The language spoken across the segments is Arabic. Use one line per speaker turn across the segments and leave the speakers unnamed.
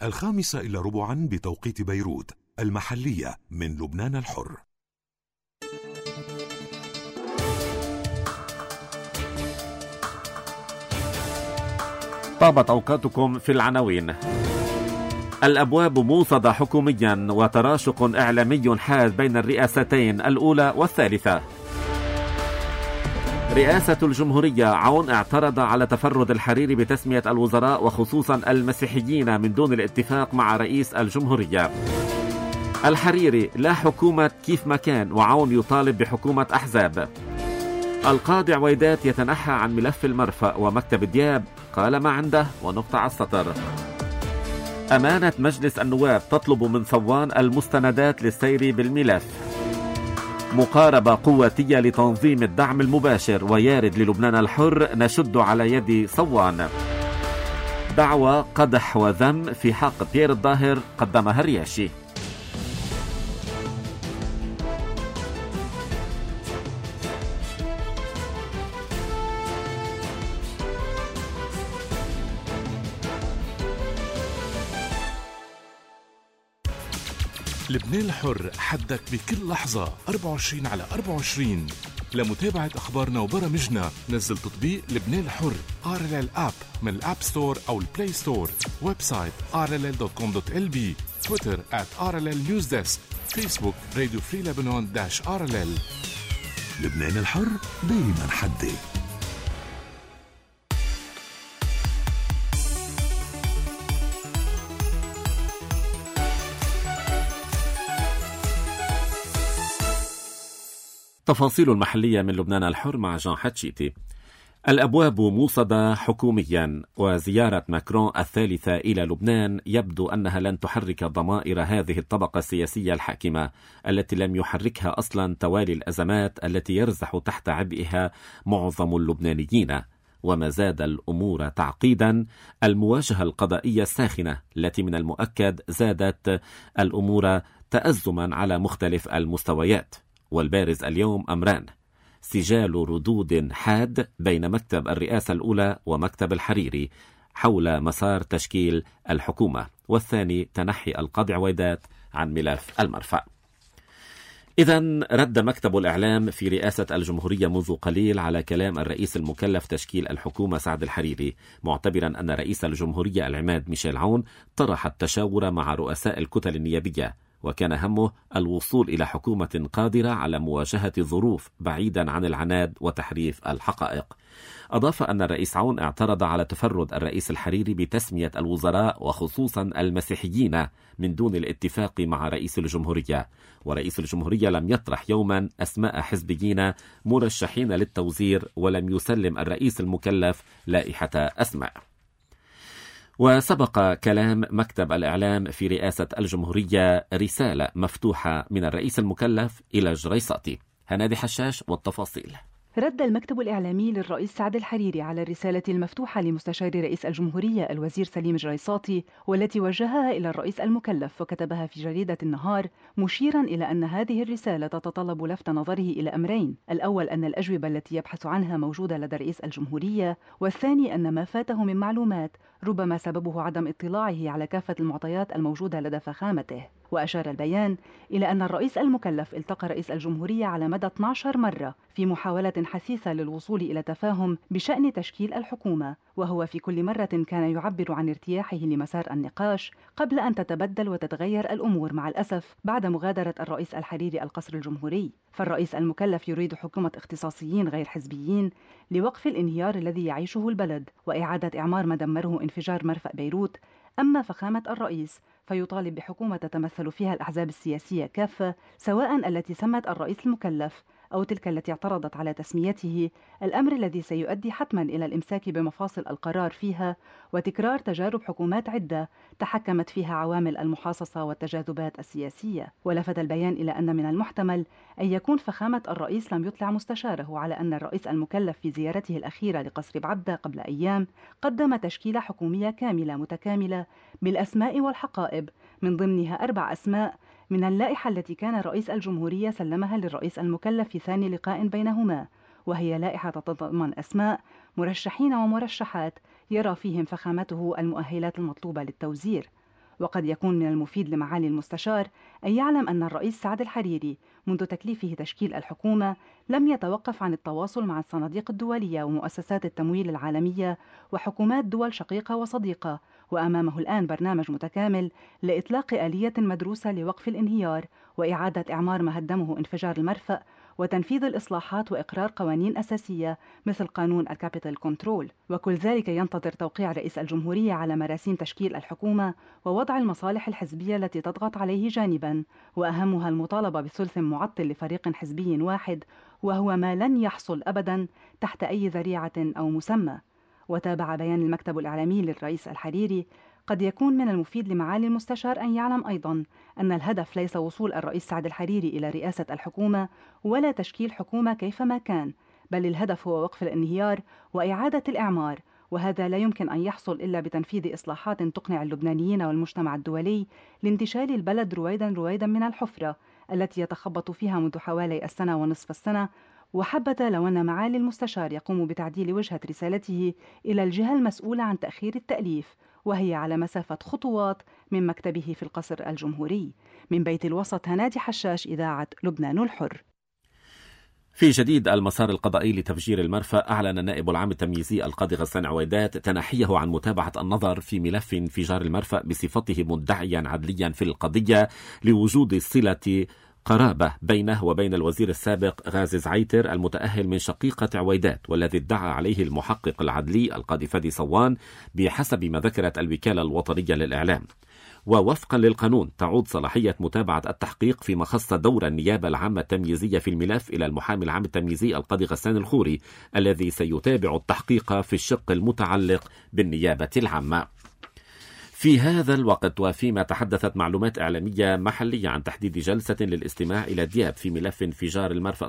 5:15 بتوقيت بيروت المحلية من لبنان الحر.
طابت أوقاتكم في العناوين. الأبواب موصدة حكوميا وتراشق إعلامي حاد بين الرئاستين الأولى والثالثة. رئاسة الجمهورية عون اعترض على تفرد الحريري بتسمية الوزراء وخصوصا المسيحيين من دون الاتفاق مع رئيس الجمهورية. الحريري لا حكومة كيف ما كان وعون يطالب بحكومة أحزاب. القاضي عويدات يتنحى عن ملف المرفأ ومكتب دياب قال ما عنده ونقطع على السطر. أمانة مجلس النواب تطلب من صوان المستندات للسير بالملف. مقاربة قواتية لتنظيم الدعم المباشر ويارد للبنان الحر نشد على يد صوان. دعوة قدح وذم في حق بيير الظاهر قدمها الرياشي.
لبنان الحر حدك بكل لحظة 24/24. لمتابعة أخبارنا وبرامجنا نزل تطبيق لبنان الحر RLL App من الأب ستور أو البلاي ستور. ويب سايت rll.com.lb. تويتر @RLL News Desk. فيسبوك راديو فري لبنان -RLL. لبنان الحر دايما حدك.
تفاصيل المحلية من لبنان الحر مع جان حتشيتي. الأبواب موصدة حكوميا وزيارة ماكرون الثالثة إلى لبنان يبدو أنها لن تحرك ضمائر هذه الطبقة السياسية الحاكمة التي لم يحركها أصلا توالي الأزمات التي يرزح تحت عبئها معظم اللبنانيين. وما زاد الأمور تعقيدا المواجهة القضائية الساخنة التي من المؤكد زادت الأمور تأزما على مختلف المستويات. والبارز اليوم أمران: سجال ردود حاد بين مكتب الرئاسة الأولى ومكتب الحريري حول مسار تشكيل الحكومة، والثاني تنحي القاضي عويدات عن ملف المرفأ. إذن رد مكتب الإعلام في رئاسة الجمهورية منذ قليل على كلام الرئيس المكلف تشكيل الحكومة سعد الحريري، معتبرا أن رئيس الجمهورية العماد ميشيل عون طرح التشاور مع رؤساء الكتل النيابية، وكان همه الوصول إلى حكومة قادرة على مواجهة الظروف بعيدا عن العناد وتحريف الحقائق. أضاف أن الرئيس عون اعترض على تفرد الرئيس الحريري بتسمية الوزراء وخصوصا المسيحيين من دون الاتفاق مع رئيس الجمهورية، ورئيس الجمهورية لم يطرح يوما أسماء حزبيين مرشحين للتوزير ولم يسلم الرئيس المكلف لائحة أسماء. وسبق كلام مكتب الإعلام في رئاسة الجمهورية رسالة مفتوحة من الرئيس المكلف إلى جريصاتي. هنادي حشاش والتفاصيل.
رد المكتب الإعلامي للرئيس سعد الحريري على الرسالة المفتوحة لمستشار رئيس الجمهورية الوزير سليم جريصاتي والتي وجهها إلى الرئيس المكلف، وكتبها في جريدة النهار مشيرا إلى أن هذه الرسالة تتطلب لفت نظره إلى أمرين: الأول أن الأجوبة التي يبحث عنها موجودة لدى رئيس الجمهورية، والثاني أن ما فاته من معلومات ربما سببه عدم اطلاعه على كافة المعطيات الموجودة لدى فخامته. وأشار البيان إلى أن الرئيس المكلف التقى رئيس الجمهورية على مدى 12 مرة في محاولة حثيثة للوصول إلى تفاهم بشأن تشكيل الحكومة، وهو في كل مرة كان يعبر عن ارتياحه لمسار النقاش قبل أن تتبدل وتتغير الأمور مع الأسف بعد مغادرة الرئيس الحريري القصر الجمهوري. فالرئيس المكلف يريد حكومة اختصاصيين غير حزبيين لوقف الانهيار الذي يعيشه البلد وإعادة إعمار ما دمره انفجار مرفأ بيروت. أما فخامة الرئيس فيطالب بحكومة تتمثل فيها الأحزاب السياسية كافة، سواء التي سمت الرئيس المكلف أو تلك التي اعترضت على تسميته، الأمر الذي سيؤدي حتما إلى الإمساك بمفاصل القرار فيها وتكرار تجارب حكومات عدة تحكمت فيها عوامل المحاصصة والتجاذبات السياسية. ولفت البيان إلى أن من المحتمل أن يكون فخامة الرئيس لم يطلع مستشاره على أن الرئيس المكلف في زيارته الأخيرة لقصر بعبدة قبل أيام قدم تشكيلة حكومية كاملة متكاملة بالأسماء والحقائب، من ضمنها 4 أسماء من اللائحة التي كان رئيس الجمهورية سلمها للرئيس المكلف في ثاني لقاء بينهما، وهي لائحة تتضمن أسماء مرشحين ومرشحات يرى فيهم فخامته المؤهلات المطلوبة للتوزير. وقد يكون من المفيد لمعالي المستشار أن يعلم أن الرئيس سعد الحريري منذ تكليفه تشكيل الحكومة لم يتوقف عن التواصل مع الصناديق الدولية ومؤسسات التمويل العالمية وحكومات دول شقيقة وصديقة، وأمامه الآن برنامج متكامل لإطلاق آلية مدروسة لوقف الانهيار وإعادة إعمار ما هدمه انفجار المرفأ وتنفيذ الإصلاحات وإقرار قوانين أساسية مثل قانون الكابيتال كنترول، وكل ذلك ينتظر توقيع رئيس الجمهورية على مراسيم تشكيل الحكومة ووضع المصالح الحزبية التي تضغط عليه جانبا، وأهمها المطالبة بثلث معطل لفريق حزبي واحد، وهو ما لن يحصل أبدا تحت أي ذريعة أو مسمى. وتابع بيان المكتب الإعلامي للرئيس الحريري: قد يكون من المفيد لمعالي المستشار أن يعلم أيضا أن الهدف ليس وصول الرئيس سعد الحريري إلى رئاسة الحكومة ولا تشكيل حكومة كيفما كان، بل الهدف هو وقف الانهيار وإعادة الإعمار، وهذا لا يمكن أن يحصل إلا بتنفيذ إصلاحات تقنع اللبنانيين والمجتمع الدولي لانتشال البلد رويدا من الحفرة التي يتخبط فيها منذ حوالي السنة ونصف السنة. وحبذا لو أن معالي المستشار يقوم بتعديل وجهة رسالته إلى الجهة المسؤولة عن تأخير التأليف، وهي على مسافة خطوات من مكتبه في القصر الجمهوري. من بيت الوسط، هنادي حشاش، إذاعة لبنان الحر.
في جديد المسار القضائي لتفجير المرفأ، أعلن النائب العام التمييزي القاضي غسان عويدات تنحيه عن متابعة النظر في ملف انفجار المرفأ بصفته مدعيا عدليا في القضية لوجود صلة قرابة بينه وبين الوزير السابق غازي زعيتر المتأهل من شقيقة عويدات، والذي ادعى عليه المحقق العدلي القاضي فادي صوان بحسب ما ذكرت الوكالة الوطنية للإعلام. ووفقا للقانون تعود صلاحية متابعة التحقيق فيما خص دور النيابة العامة التمييزية في الملف إلى المحامي العام التمييزي القاضي غسان الخوري الذي سيتابع التحقيق في الشق المتعلق بالنيابة العامة. في هذا الوقت وفيما تحدثت معلومات إعلامية محلية عن تحديد جلسة للاستماع إلى دياب في ملف انفجار المرفأ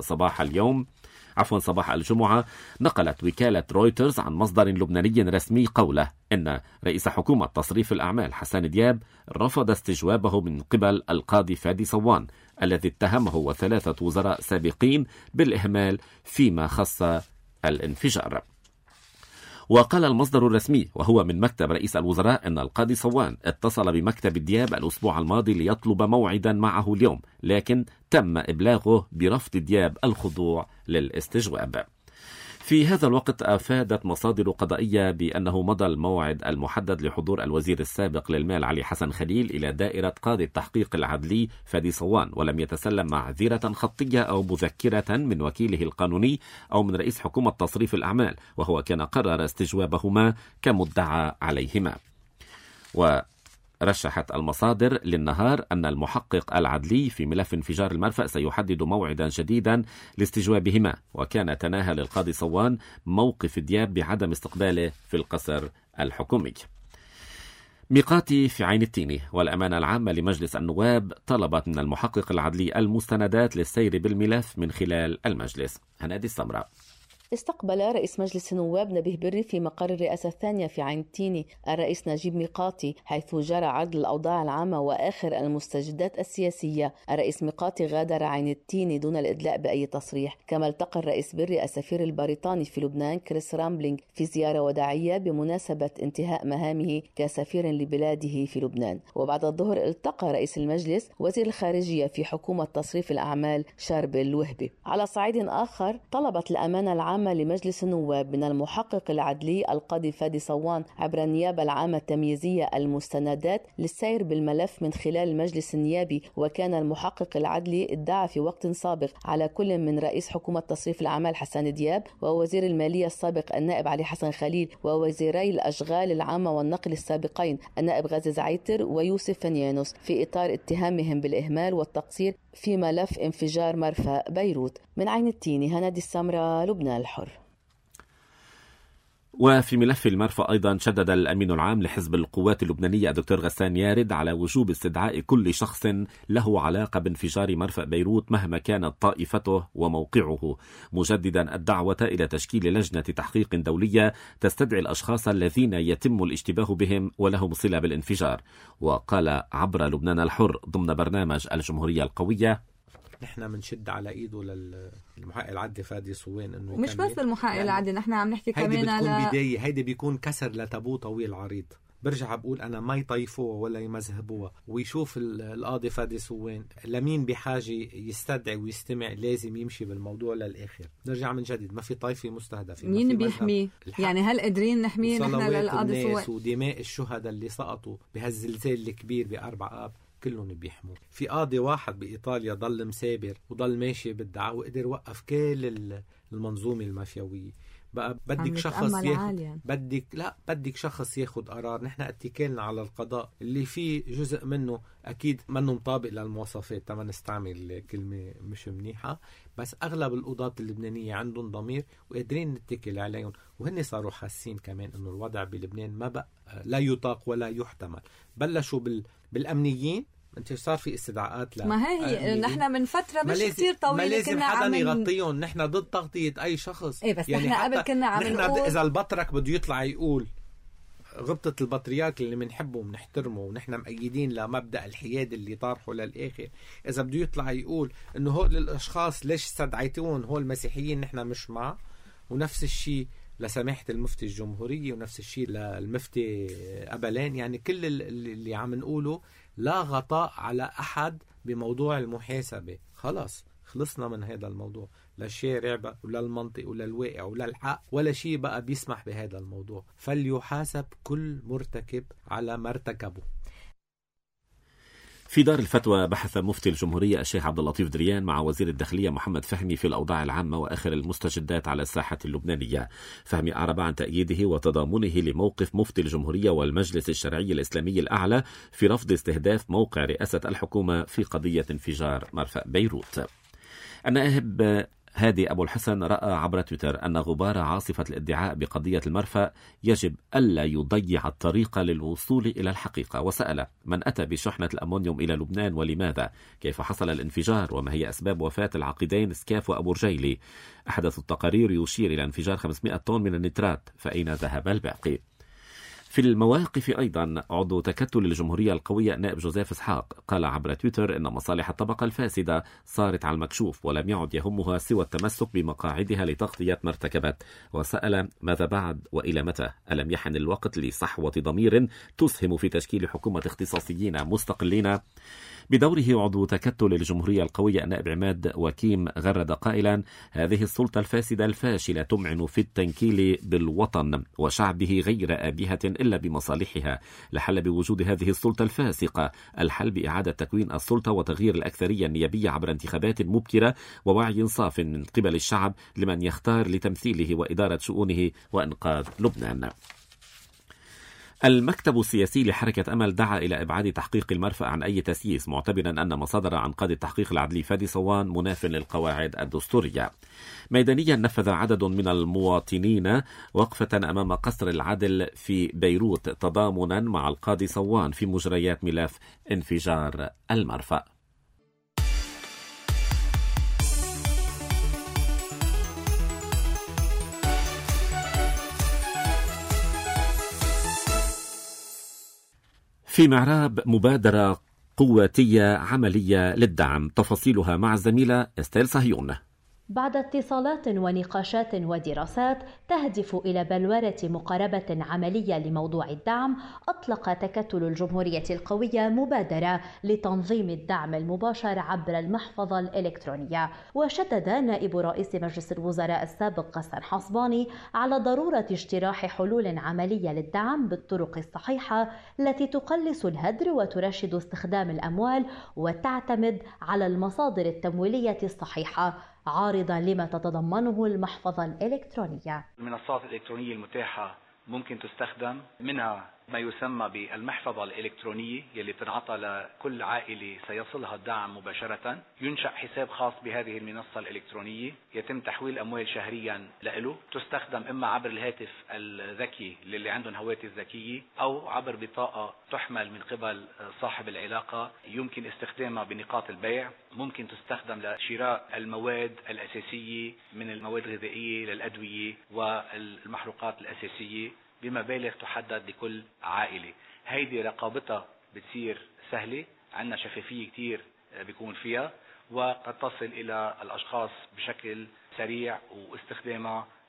صباح الجمعة، نقلت وكالة رويترز عن مصدر لبناني رسمي قوله إن رئيس حكومة تصريف الأعمال حسان دياب رفض استجوابه من قبل القاضي فادي صوان الذي اتهمه وثلاثة وزراء سابقين بالإهمال فيما خص الانفجار. وقال المصدر الرسمي وهو من مكتب رئيس الوزراء أن القاضي صوان اتصل بمكتب دياب الأسبوع الماضي ليطلب موعدا معه اليوم، لكن تم إبلاغه برفض دياب الخضوع للاستجواب. في هذا الوقت أفادت مصادر قضائية بأنه مضى الموعد المحدد لحضور الوزير السابق للمال علي حسن خليل إلى دائرة قاضي التحقيق العدلي فادي صوان، ولم يتسلم معذرة خطية أو مذكرة من وكيله القانوني أو من رئيس حكومة تصريف الأعمال، وهو كان قرر استجوابهما كمدعى عليهما. رشحت المصادر للنهار أن المحقق العدلي في ملف انفجار المرفأ سيحدد موعدا جديدا لاستجوابهما، وكان تناهى للقاضي صوان موقف دياب بعدم استقباله في القصر الحكومي. ميقاتي في عين التيني والأمانة العامة لمجلس النواب طلبت من المحقق العدلي المستندات للسير بالملف من خلال المجلس. هنادي السمراء.
استقبل رئيس مجلس النواب نبيه بري في مقر الرئاسة الثانية في عين التيني الرئيس نجيب ميقاتي، حيث جرى عرض الأوضاع العامة وآخر المستجدات السياسية. الرئيس ميقاتي غادر عين التيني دون الإدلاء بأي تصريح. كما التقى الرئيس بري السفير البريطاني في لبنان كريس رامبلينغ في زيارة وداعية بمناسبة انتهاء مهامه كسفير لبلاده في لبنان. وبعد الظهر التقى رئيس المجلس وزير الخارجية في حكومة تصريف الأعمال شاربل الوهبي. على صعيد آخر، طلبت الأمانة العامة لمجلس النواب من المحقق العدلي القاضي فادي صوان عبر النيابة العامة التمييزية المستندات للسير بالملف من خلال المجلس النيابي. وكان المحقق العدلي ادعى في وقت سابق على كل من رئيس حكومة تصريف الأعمال حسان دياب ووزير المالية السابق النائب علي حسن خليل ووزيري الأشغال العامة والنقل السابقين النائب غازي زعيتر ويوسف فنيانوس في إطار اتهامهم بالإهمال والتقصير في ملف انفجار مرفأ بيروت. من عين التيني، هنادي السمراء، لبنان الحر.
وفي ملف المرفأ أيضا شدد الأمين العام لحزب القوات اللبنانية الدكتور غسان يارد على وجوب استدعاء كل شخص له علاقة بانفجار مرفأ بيروت مهما كانت طائفته وموقعه، مجددا الدعوة إلى تشكيل لجنة تحقيق دولية تستدعي الأشخاص الذين يتم الاشتباه بهم ولهم صلة بالانفجار. وقال عبر لبنان الحر ضمن برنامج الجمهورية القوية:
نحن بنشد على ايده للمحقق العدلي فادي صوان انه
مش بس المحقق العدلي، نحن عم نحكي كمان
على هيدي بيكون كسر لتابو طويل عريض برجع بقول أنا ما يطيفوها ولا يمذهبوها، ويشوف القاضي فادي صوين لمين بحاجة يستدعي ويستمع، لازم يمشي بالموضوع للآخر. نرجع من جديد، ما في طائفة مستهدفة،
مين بيحميه؟ يعني هل قادرين نحميه نحن للقاضي صوين؟
ودماء الشهداء اللي سقطوا بهالزلزال الكبير ب4 آب كلهم بيحموا. في قاضي واحد بإيطاليا ضل مسابر وضل ماشي بالدعوة وقدر وقف كل المنظومة المافيوية. بقى بدك شخص ياخد، بدك شخص ياخد قرار. نحن اتكلنا على القضاء اللي فيه جزء منه اكيد منه مطابق للمواصفات، تما نستعمل كلمة مش منيحة، بس اغلب القضاة اللبنانية عندهم ضمير وقادرين نتكل عليهم، وهن صاروا حاسين كمان انه الوضع بلبنان ما بقى لا يطاق ولا يحتمل. بلشوا بالامنيين، انت صار في استدعاءات
ما هي نحن من فتره مش كثير طويله
ما لازم حدا يغطيهم. نحن ضد تغطيه اي شخص.
بس يعني نحن قبل كنا عم نقول
اذا البطرك بده يطلع يقول غبطة البطريرك اللي بنحبه وبنحترمه ونحن مؤيدين لمبدأ الحياد اللي طارحه للآخر، إذا بده يطلع يقول إنه هول الأشخاص ليش استدعيتون هول المسيحيين نحن مش مع. ونفس الشيء لسماحة المفتي الجمهورية، ونفس الشيء للمفتي أبلان. يعني كل اللي عم نقوله لا غطاء على أحد بموضوع المحاسبة. خلاص خلصنا من هذا الموضوع، لا الشارع بقى ولا المنطق ولا الواقع ولا الحق ولا شيء بقى بيسمح بهذا الموضوع. فليحاسب كل مرتكب على ما ارتكبه.
في دار الفتوى بحث مفتي الجمهورية الشيخ عبد اللطيف دريان مع وزير الداخلية محمد فهمي في الأوضاع العامة وآخر المستجدات على الساحة اللبنانية. فهمي أعرب عن تأييده وتضامنه لموقف مفتي الجمهورية والمجلس الشرعي الإسلامي الأعلى في رفض استهداف موقع رئاسة الحكومة في قضية انفجار مرفأ بيروت. النائب هادي أبو الحسن رأى عبر تويتر أن غبار عاصفة الادعاء بقضية المرفأ يجب ألا يضيع الطريق للوصول إلى الحقيقة، وسأل من أتى بشحنة الأمونيوم إلى لبنان ولماذا، كيف حصل الانفجار، وما هي أسباب وفاة العقيدين سكاف وأبو رجيلي. أحدث التقارير يشير إلى انفجار 500 طن من النترات، فأين ذهب الباقي؟ في المواقف أيضا عضو تكتل الجمهورية القوية نائب جوزيف إسحاق قال عبر تويتر إن مصالح الطبقة الفاسدة صارت على المكشوف ولم يعد يهمها سوى التمسك بمقاعدها لتغطية ما ارتكبت، وسأل ماذا بعد وإلى متى؟ ألم يحن الوقت لصحوة ضمير تسهم في تشكيل حكومة اختصاصيين مستقلين؟ بدوره عضو تكتل الجمهورية القوية النائب عماد وكيم غرد قائلا هذه السلطة الفاسدة الفاشلة تمعن في التنكيل بالوطن وشعبه غير آبهة إلا بمصالحها. لحل بوجود هذه السلطة الفاسقة الحل بإعادة تكوين السلطة وتغيير الأكثرية النيابية عبر انتخابات مبكرة ووعي صاف من قبل الشعب لمن يختار لتمثيله وإدارة شؤونه وإنقاذ لبنان. المكتب السياسي لحركة أمل دعا إلى إبعاد تحقيق المرفأ عن أي تسييس، معتبرا أن ما صدر عن قاضي التحقيق العدلي فادي صوان مناف للقواعد الدستورية. ميدانيا نفذ عدد من المواطنين وقفة أمام قصر العدل في بيروت تضامنا مع القاضي صوان في مجريات ملف انفجار المرفأ. في معراب مبادرة قواتية عملية للدعم، تفاصيلها مع الزميلة استيل صهيون.
بعد اتصالات ونقاشات ودراسات تهدف إلى بلورة مقاربة عملية لموضوع الدعم، أطلق تكتل الجمهورية القوية مبادرة لتنظيم الدعم المباشر عبر المحفظة الإلكترونية. وشدد نائب رئيس مجلس الوزراء السابق غسان حصباني على ضرورة اجتراح حلول عملية للدعم بالطرق الصحيحة التي تقلص الهدر وترشد استخدام الأموال وتعتمد على المصادر التمويلية الصحيحة، عارضا لما تتضمنه المحفظة الإلكترونية.
المنصات الإلكترونية المتاحة ممكن تستخدم، منها ما يسمى بالمحفظة الإلكترونية يلي بتنعطى لكل عائلة سيصلها الدعم مباشرة. ينشأ حساب خاص بهذه المنصة الإلكترونية، يتم تحويل أموال شهريا له، تستخدم إما عبر الهاتف الذكي للي عندهم هواتف ذكية أو عبر بطاقة تحمل من قبل صاحب العلاقة. يمكن استخدامها بنقاط البيع، ممكن تستخدم لشراء المواد الأساسية من المواد الغذائية للأدوية والمحروقات الأساسية بمبالغ تحدد لكل عائلة. هيدي رقابتها بتصير سهلة، عندنا شفافية كتير بيكون فيها، وقد تصل إلى الأشخاص بشكل سريع واستخدامها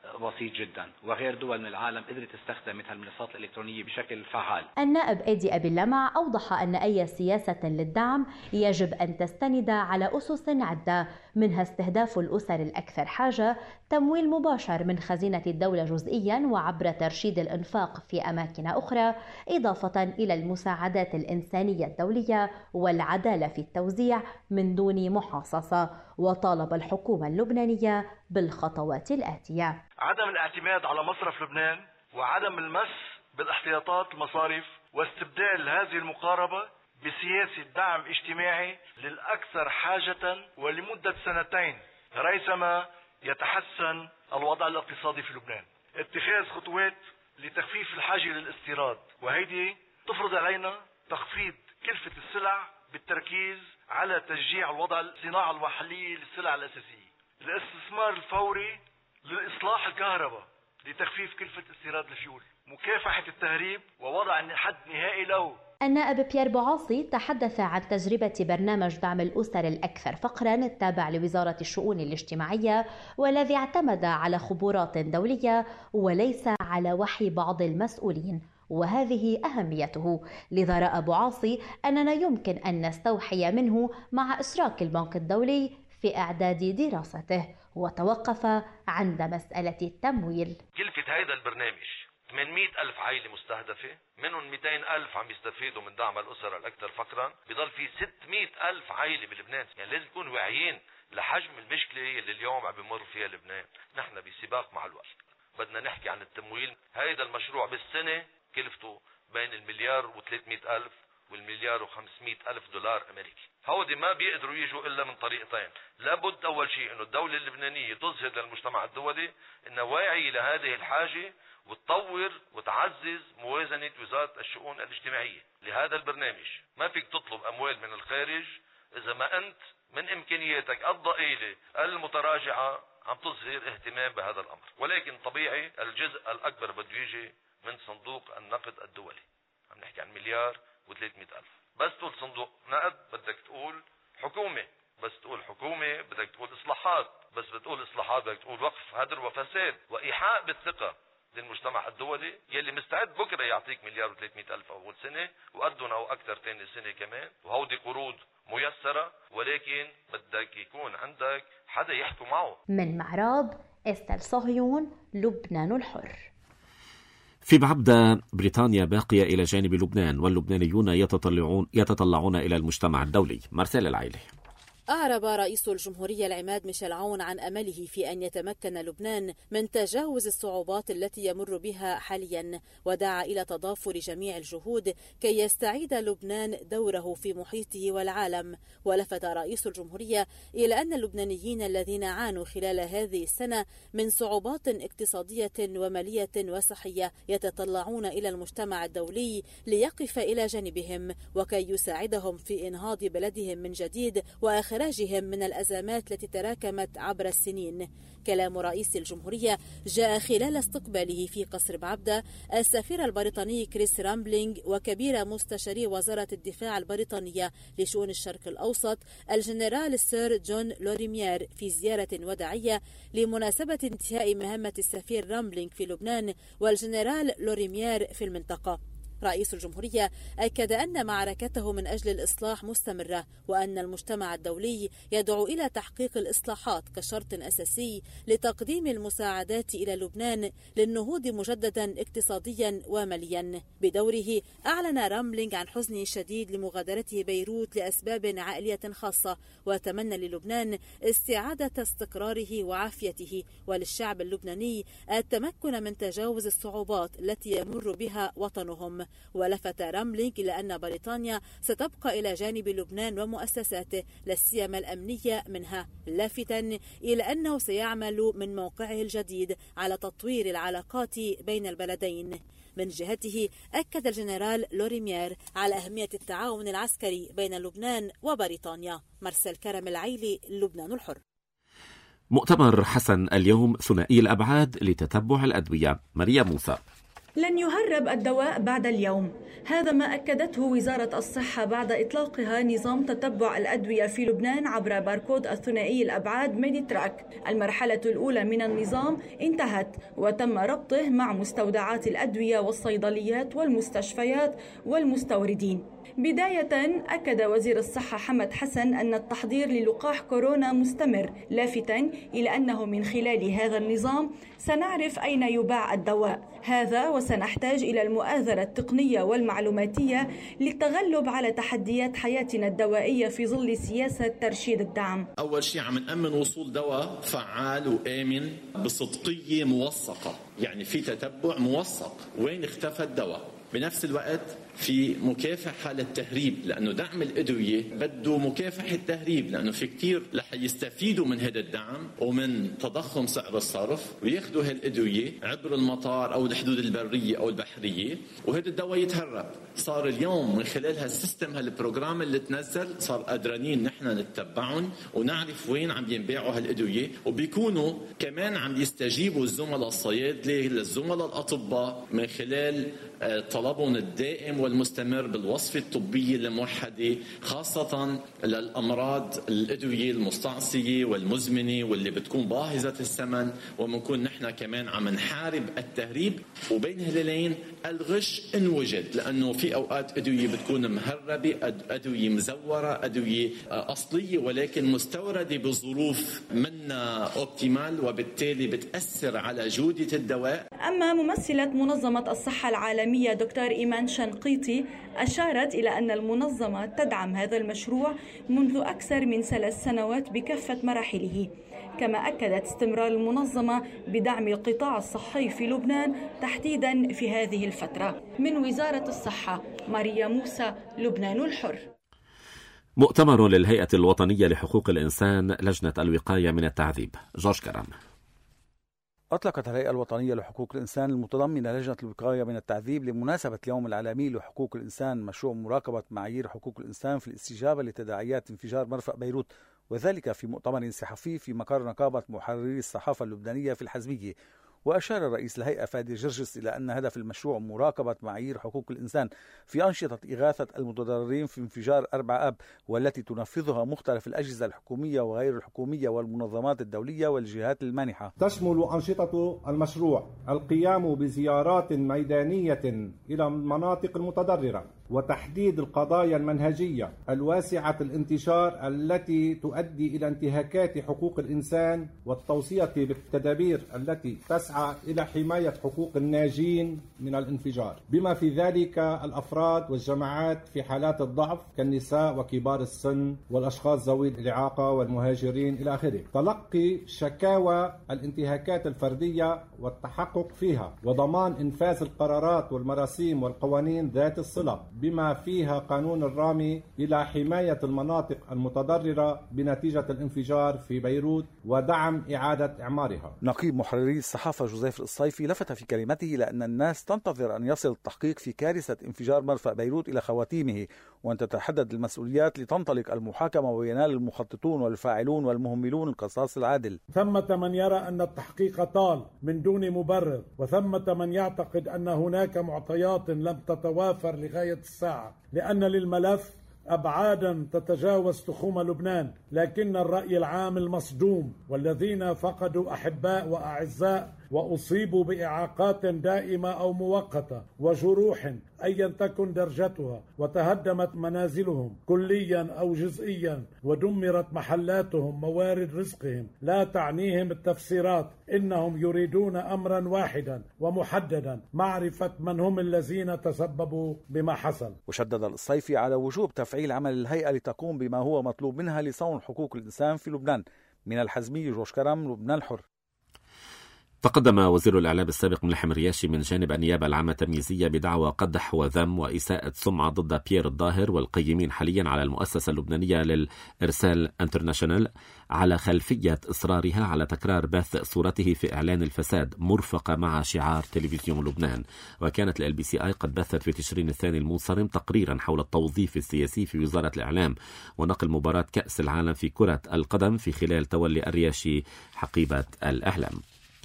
بسيط جدا، وغير دول من العالم قدرت تستخدم مثل المنصات الإلكترونية بشكل فعال.
النائب أيدي أبي اللمع أوضح أن أي سياسة للدعم يجب أن تستند على أسس عدة، منها استهداف الأسر الأكثر حاجة، تمويل مباشر من خزينة الدولة جزئيا وعبر ترشيد الإنفاق في أماكن أخرى، إضافة إلى المساعدات الإنسانية الدولية والعدالة في التوزيع من دون محاصصة. وطالب الحكومة اللبنانية بالخطوات الآتية:
عدم الاعتماد على مصرف لبنان، وعدم المس بالاحتياطات المصارف، واستبدال هذه المقاربة بسياسة دعم اجتماعي للأكثر حاجة ولمدة 2 ريثما يتحسن الوضع الاقتصادي في لبنان. اتخاذ خطوات لتخفيف الحاجة للاستيراد، وهيدي تفرض علينا تخفيض كلفة السلع بالتركيز على تشجيع الوضع الصناعة المحلية للسلع الأساسية. الاستثمار الفوري لإصلاح الكهرباء لتخفيف كلفة استيراد الفيول. مكافحة التهريب ووضع حد نهائي له.
النائب بيير بوعاصي تحدث عن تجربة برنامج دعم الأسر الأكثر فقرا التابع لوزارة الشؤون الاجتماعية، والذي اعتمد على خبرات دولية وليس على وحي بعض المسؤولين، وهذه أهميته. لذا رأى بوعاصي أننا يمكن أن نستوحي منه مع إشراك البنك الدولي في إعداد دراسته، وتوقف عند مسألة التمويل.
كلفة هذا البرنامج 800,000 عائلة مستهدفة، منهم 200,000 عم يستفيدوا من دعم الأسر الأكثر فقرا، بضل في 600,000 عائلة بلبنان. يعني لازم نكون واعيين لحجم المشكلة اللي اليوم عم بمر فيها لبنان. نحن بسباق مع الوقت، بدنا نحكي عن التمويل. هذا المشروع بالسنة كلفته بين $1,300,000 $1,500,000 أمريكي. هودي ما بيقدروا يجوا إلا من طريقتين. لابد أول شيء إنه الدولة اللبنانية تظهر للمجتمع الدولي إنها واعية لهذه الحاجة، وتطور وتعزز موازنة وزارة الشؤون الاجتماعية لهذا البرنامج. ما فيك تطلب أموال من الخارج إذا ما أنت من إمكانياتك الضئيلة المتراجعة عم تظهر اهتمام بهذا الأمر. ولكن طبيعي الجزء الأكبر بده يجي من صندوق النقد الدولي. عم نحكي عن $1,300,000. بس تقول صندوق نقد بدك تقول حكومة، بس تقول حكومة بدك تقول إصلاحات، بس بتقول إصلاحات بدك تقول وقف هدر وفساد وإيحاء بالثقة للمجتمع الدولي يلي مستعد بكرة يعطيك $1,300,000 أول سنة وقدنا أو أكثر تاني سنة كمان، وهودي قروض ميسرة، ولكن بدك يكون عندك حدا يحكوا معه.
من معراب استر صهيون، لبنان الحر.
في بعبدة، بريطانيا باقية إلى جانب لبنان، واللبنانيون يتطلعون إلى المجتمع الدولي. مرسال العيلي.
أعرب رئيس الجمهورية العماد ميشيل عون عن أمله في أن يتمكن لبنان من تجاوز الصعوبات التي يمر بها حاليا، ودعا إلى تضافر جميع الجهود كي يستعيد لبنان دوره في محيطه والعالم. ولفت رئيس الجمهورية إلى أن اللبنانيين الذين عانوا خلال هذه السنة من صعوبات اقتصادية ومالية وصحية يتطلعون إلى المجتمع الدولي ليقف إلى جانبهم وكي يساعدهم في إنهاض بلدهم من جديد وإخراجهم من الأزمات التي تراكمت عبر السنين. كلام رئيس الجمهورية جاء خلال استقباله في قصر بعبدة السفير البريطاني كريس رامبلينغ وكبير مستشاري وزارة الدفاع البريطانية لشؤون الشرق الأوسط الجنرال سير جون لوريمير في زيارة وداعية لمناسبة انتهاء مهمة السفير رامبلينغ في لبنان والجنرال لوريمير في المنطقة. رئيس الجمهورية أكد أن معركته من أجل الإصلاح مستمرة، وأن المجتمع الدولي يدعو إلى تحقيق الإصلاحات كشرط أساسي لتقديم المساعدات إلى لبنان للنهوض مجددا اقتصاديا وماليا. بدوره أعلن رامبلينغ عن حزنه الشديد لمغادرته بيروت لأسباب عائلية خاصة، وتمنى للبنان استعادة استقراره وعافيته، وللشعب اللبناني التمكن من تجاوز الصعوبات التي يمر بها وطنهم. ولفت رامبلينغ إلى أن بريطانيا ستبقى إلى جانب لبنان ومؤسساته لا سيما الأمنية منها، لافتا إلى أنه سيعمل من موقعه الجديد على تطوير العلاقات بين البلدين. من جهته أكد الجنرال لوريمير على أهمية التعاون العسكري بين لبنان وبريطانيا. مرسل كرم العيلي، لبنان الحر.
مؤتمر حسن اليوم ثنائي الأبعاد لتتبع الأدوية. ماريا موسى.
لن يهرب الدواء بعد اليوم. هذا ما أكدته وزارة الصحة بعد إطلاقها نظام تتبع الأدوية في لبنان عبر باركود الثنائي الأبعاد ميديتراك. المرحلة الأولى من النظام انتهت وتم ربطه مع مستودعات الأدوية والصيدليات والمستشفيات والمستوردين. بداية أكد وزير الصحة حمد حسن أن التحضير للقاح كورونا مستمر، لافتا إلى أنه من خلال هذا النظام سنعرف أين يباع الدواء. هذا وسنحتاج إلى المؤازرة التقنية والمعلوماتية للتغلب على تحديات حياتنا الدوائية في ظل سياسة ترشيد الدعم.
أول شيء عم نأمن وصول دواء فعال وآمن بصدقية موثقة، يعني في تتبع موثق وين اختفى الدواء. بنفس الوقت في مكافحة للتهريب، لأنه دعم الأدوية بده مكافحة تهريب، لأنه في كتير رح يستفيدوا من هذا الدعم ومن تضخم سعر الصرف وياخذوا هالأدوية عبر المطار أو الحدود البرية أو البحرية وهذا الدواء يتهرب. صار اليوم من خلال هالسيستم هالبروجرام اللي تنزل صار قادرين نحن نتبعهم ونعرف وين عم ينباعوا هالأدوية، وبيكونوا كمان عم يستجيبوا الزملاء الصيادلة للزملاء الأطباء من خلال طلبهم الدائم والمستمر بالوصفة الطبية الموحدة، خاصة للأمراض الأدوية المستعصية والمزمنة واللي بتكون باهظة الثمن، ومنكون نحن كمان عم نحارب التهريب وبين هلالين الغش إن وجد، لأنه في أوقات أدوية بتكون مهربة، أدوية مزورة، أدوية أصلية ولكن مستوردة بظروف منا أوبتيمال وبالتالي بتأثر على جودة الدواء.
أما ممثلة منظمة الصحة العالمية دكتور إيمان شنقيطي أشارت إلى أن المنظمة تدعم هذا المشروع منذ أكثر من 3 سنوات بكافة مراحله، كما أكدت استمرار المنظمة بدعم القطاع الصحي في لبنان تحديدا في هذه الفترة. من وزارة الصحة ماريا موسى، لبنان الحر.
مؤتمر للهيئة الوطنية لحقوق الإنسان لجنة الوقاية من التعذيب. جورج كرام.
أطلقت الهيئة الوطنية لحقوق الإنسان المتضمنة لجنة الوقاية من التعذيب لمناسبة اليوم العالمي لحقوق الإنسان مشروع مراقبة معايير حقوق الإنسان في الاستجابة لتداعيات انفجار مرفأ بيروت، وذلك في مؤتمر صحفي في مقر نقابة محرري الصحافة اللبنانية في الحزمية. وأشار رئيس الهيئة فادي جرجس إلى أن هدف المشروع مراقبة معايير حقوق الإنسان في أنشطة إغاثة المتضررين في انفجار 4 آب، والتي تنفذها مختلف الأجهزة الحكومية وغير الحكومية والمنظمات الدولية والجهات المانحة.
تشمل أنشطة المشروع القيام بزيارات ميدانية إلى المناطق المتضررة وتحديد القضايا المنهجية الواسعة الانتشار التي تؤدي إلى انتهاكات حقوق الإنسان والتوصية بالتدابير التي تسعى إلى حماية حقوق الناجين من الانفجار، بما في ذلك الأفراد والجماعات في حالات الضعف كالنساء وكبار السن والأشخاص ذوي الإعاقة والمهاجرين إلى آخره. تلقي شكاوى الانتهاكات الفردية والتحقق فيها وضمان إنفاذ القرارات والمراسيم والقوانين ذات الصلة بما فيها قانون الرامي إلى حماية المناطق المتضررة بنتيجة الانفجار في بيروت ودعم إعادة إعمارها.
نقيب محرري الصحافة جوزيف الصيفي لفت في كلمته إلى أن الناس تنتظر أن يصل التحقيق في كارثة انفجار مرفأ بيروت إلى خواتيمه، وأن تتحدد المسؤوليات لتنطلق المحاكمة وينال المخططون والفاعلون والمهملون القصاص العادل.
ثمة من يرى أن التحقيق طال من دون مبرر، وثمة من يعتقد أن هناك معطيات لم تتوافر لغاية الساعة، لأن للملف أبعادا تتجاوز تخوم لبنان، لكن الرأي العام المصدوم والذين فقدوا أحباء وأعزاء وأصيبوا بإعاقات دائمة أو مؤقتة وجروح أيا تكن درجتها، وتهدمت منازلهم كليا أو جزئيا ودمرت محلاتهم موارد رزقهم، لا تعنيهم التفسيرات، إنهم يريدون أمرا واحدا ومحددا: معرفة من هم الذين تسببوا بما حصل.
وشدد الصيفي على وجوب تفعيل عمل الهيئة لتقوم بما هو مطلوب منها لصون حقوق الإنسان في لبنان. من الحزمية، جورج كرام، لبنان الحر.
تقدم وزير الإعلام السابق ملحم رياشي من جانب النيابة العامة التمييزية بدعوى قدح وذم وإساءة سمعة ضد بيير الظاهر والقيمين حاليا على المؤسسة اللبنانية للإرسال انترناشونال على خلفية إصرارها على تكرار بث صورته في إعلان الفساد مرفقة مع شعار تلفزيون لبنان. وكانت LBCI قد بثت في تشرين الثاني المنصرم تقريرا حول التوظيف السياسي في وزارة الإعلام ونقل مباراة كأس العالم في كرة القدم في خلال تولي الرياشي حقيبة الإعلام.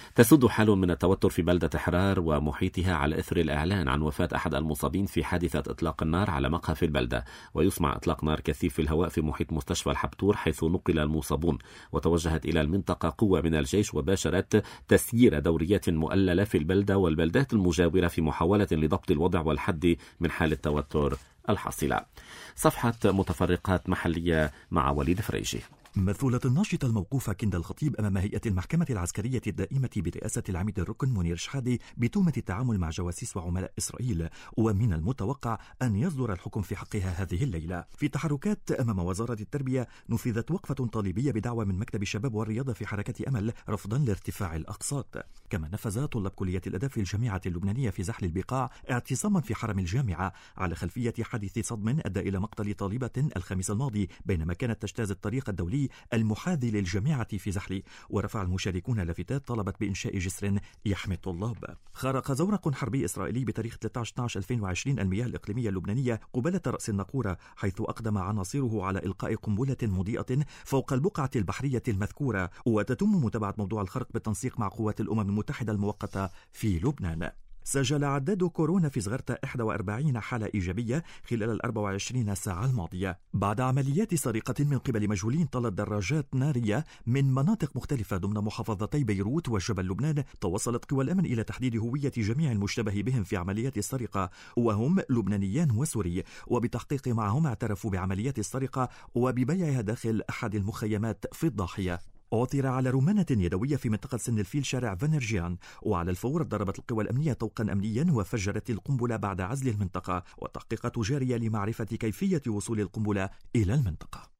تسود حال من التوتر في بلدة حرار ومحيطها على إثر الإعلان عن وفاة أحد المصابين في حادثة إطلاق النار على مقهى في البلدة، ويسمع إطلاق نار كثيف في الهواء في محيط مستشفى الحبتور حيث نقل المصابون. وتوجهت إلى المنطقة قوة من الجيش وباشرت تسيير دوريات مؤللة في البلدة والبلدات المجاورة في محاولة لضبط الوضع والحد من حال التوتر الحاصلة. صفحة متفرقات محلية مع وليد فريجي.
مثولة الناشطة الموقوفة كندا الخطيب أمام هيئة المحكمة العسكرية الدائمة برئاسة العميد الركن منير شحادي بتهمة التعامل مع جواسيس وعملاء إسرائيل، ومن المتوقع أن يصدر الحكم في حقها هذه الليلة. في تحركات أمام وزارة التربية نفذت وقفة طالبية بدعوة من مكتب الشباب والرياضة في حركة أمل رفضا لارتفاع الأقساط. كما نفذ طلاب كلية الأداب في الجامعة اللبنانية في زحل البقاع اعتصاما في حرم الجامعة على خلفية حادث صدم أدى إلى مقتل طالبة الخميس الماضي بينما كانت تجتاز الطريق الدولي المحاذي للجامعة في زحل. ورفع المشاركون لافتات طلبت بإنشاء جسر يحمي الطلاب. خرق زورق حربي إسرائيلي بتاريخ 13/12/2020 المياه الإقليمية اللبنانية قبالة رأس الناقورة، حيث أقدم عناصره على إلقاء قنبلة مضيئة فوق البقعة البحرية المذكورة. وتتم متابعة موضوع الخرق بالتنسيق مع قوات الأمم المتحدة المؤقتة في لبنان. سجل عداد كورونا في زغرتا 41 حالة إيجابية خلال 24 ساعة الماضية بعد عمليات سرقة من قبل مجهولين طالت دراجات نارية من مناطق مختلفة ضمن محافظتي بيروت وجبل لبنان. توصلت قوى الأمن إلى تحديد هوية جميع المشتبه بهم في عمليات السرقة وهم لبنانيان وسوري، وبتحقيق معهم اعترفوا بعمليات السرقة وببيعها داخل أحد المخيمات في الضاحية. عثر على رمانة يدوية في منطقة سن الفيل شارع فانرجيان، وعلى الفور ضربت القوى الأمنية طوقا أمنيا وفجرت القنبلة بعد عزل المنطقة، والتحقيقات جارية لمعرفة كيفية وصول القنبلة إلى المنطقة.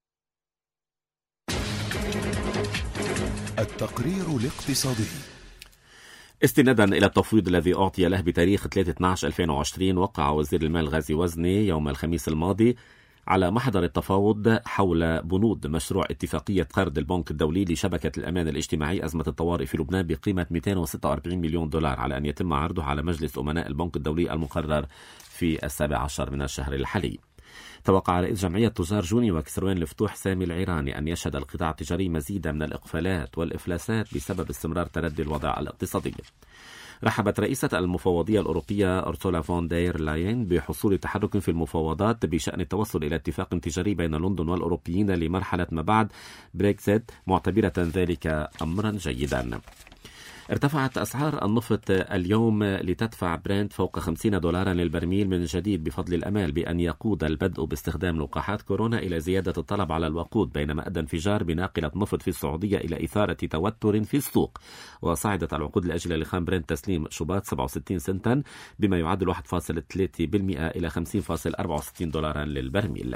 التقرير الاقتصادي.
استنادا إلى التفويض الذي أعطي له بتاريخ 3/12/2020 وقع وزير المال غازي وزني يوم الخميس الماضي على محضر التفاوض حول بنود مشروع اتفاقية قرض البنك الدولي لشبكة الأمان الاجتماعي أزمة الطوارئ في لبنان بقيمة 246 مليون دولار على أن يتم عرضه على مجلس أمناء البنك الدولي المقرر في 17 من الشهر الحالي. توقع رئيس جمعية تجار جوني وكسروان الفتوح سامي العيراني أن يشهد القطاع التجاري مزيدا من الإقفالات والإفلاسات بسبب استمرار تردي الوضع الاقتصادي. رحبت رئيسة المفوضية الأوروبية أرسولا فون دير لاين بحصول تحرك في المفاوضات بشأن التوصل إلى اتفاق تجاري بين لندن والأوروبيين لمرحلة ما بعد بريكسيت، معتبرة ذلك أمرا جيدا. ارتفعت أسعار النفط اليوم لتدفع برنت فوق 50 دولارا للبرميل من جديد بفضل الأمال بأن يقود البدء باستخدام لقاحات كورونا إلى زيادة الطلب على الوقود، بينما أدى انفجار بناقلة نفط في السعودية إلى إثارة توتر في السوق. وصعدت العقود الأجلة لخام برنت تسليم شباط 67 سنتا بما يعادل 1.3% إلى 50.64 دولارا للبرميل.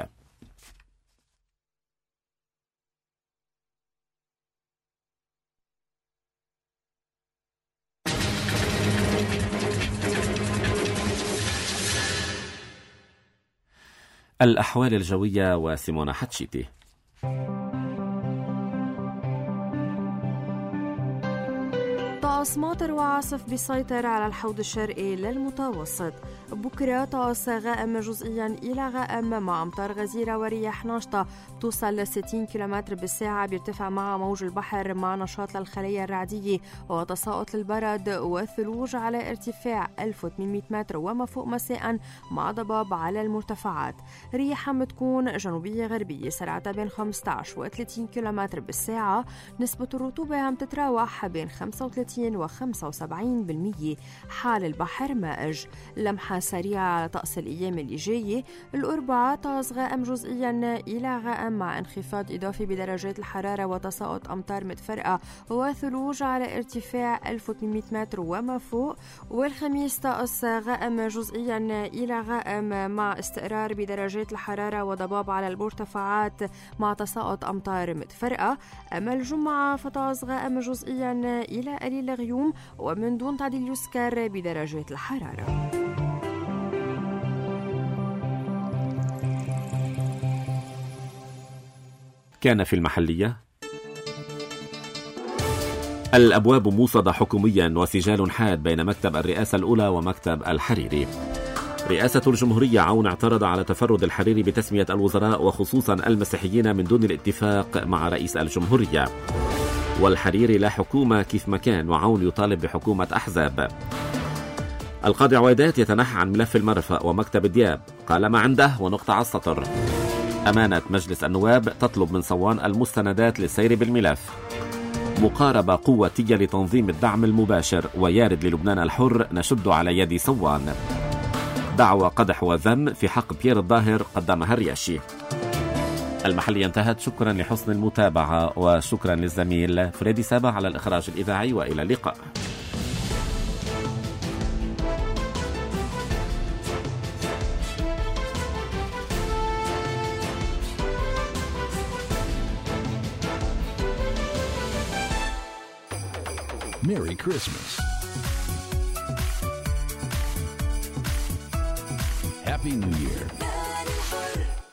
الأحوال الجوية وسيمونا حتشيتي.
طقس ماطر وعاصف بيسيطر على الحوض الشرقي للمتوسط. بكرة طقس غائم جزئيا إلى غائم مع أمطار غزيرة ورياح ناشطة توصل ل 60 كم بالساعة، بيرتفع مع موج البحر مع نشاط للخلايا الرعدية وتساقط للبرد والثلوج على ارتفاع 1800 متر وما فوق مساء مع ضباب على المرتفعات. رياح عم تكون جنوبية غربية سرعتها بين 15 و 30 كم بالساعة. نسبة الرطوبة عم تتراوح بين 35 و 75%. حال البحر مائج. لمحة سريعة على طقس الأيام اللي جاية. الأربعاء طقس غائم جزئيا إلى غائم مع انخفاض إضافي بدرجات الحرارة وتساقط أمطار متفرقة وثلوج على ارتفاع 1800 متر وما فوق. والخميس طقس غائم جزئيا إلى غائم مع استقرار بدرجات الحرارة وضباب على المرتفعات مع تساقط أمطار متفرقة. أما الجمعة فطقس غائم جزئيا إلى قليل غيوم ومن دون تعديل يذكر بدرجات الحرارة.
كان في المحلية الأبواب موصدة حكوميا وسجال حاد بين مكتب الرئاسة الأولى ومكتب الحريري. رئاسة الجمهورية عون اعترض على تفرد الحريري بتسمية الوزراء وخصوصا المسيحيين من دون الاتفاق مع رئيس الجمهورية. والحريري لا حكومة كيف ما كان، وعون يطالب بحكومة أحزاب. القاضي عويدات يتنحى عن ملف المرفأ ومكتب دياب، قال ما عنده ونقطع السطر. أمانة مجلس النواب تطلب من صوان المستندات للسير بالملف. مقاربة قوتية لتنظيم الدعم المباشر، ويارد للبنان الحر نشد على يد صوان. دعوى قدح وذم في حق بيير الظاهر قدمها الرياشي. المحلية انتهت. شكرا لحسن المتابعة، وشكرا للزميل فريدي سابا على الإخراج الإذاعي، وإلى اللقاء.
Merry Christmas. Happy New Year.